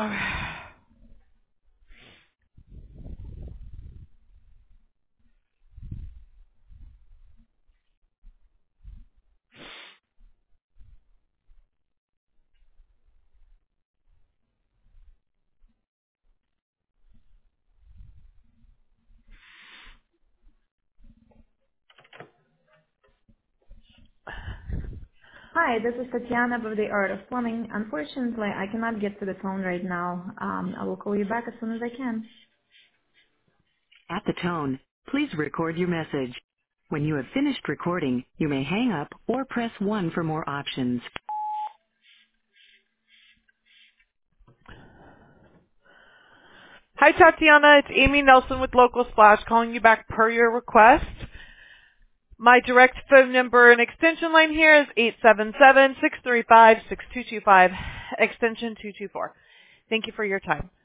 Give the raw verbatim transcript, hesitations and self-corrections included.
Hi, this is Tatiana of the Art of Plumbing. Unfortunately, I cannot get to the phone right now. Um, I will call you back as soon as I can. At the tone, please record your message. When you have finished recording, you may hang up or press one for more options. Hi, Tatiana. It's Amy Nelson with Local Splash calling you back per your request. My direct phone number and extension line here is eight seven seven, six three five, six two two five, extension two two four. Thank you for your time.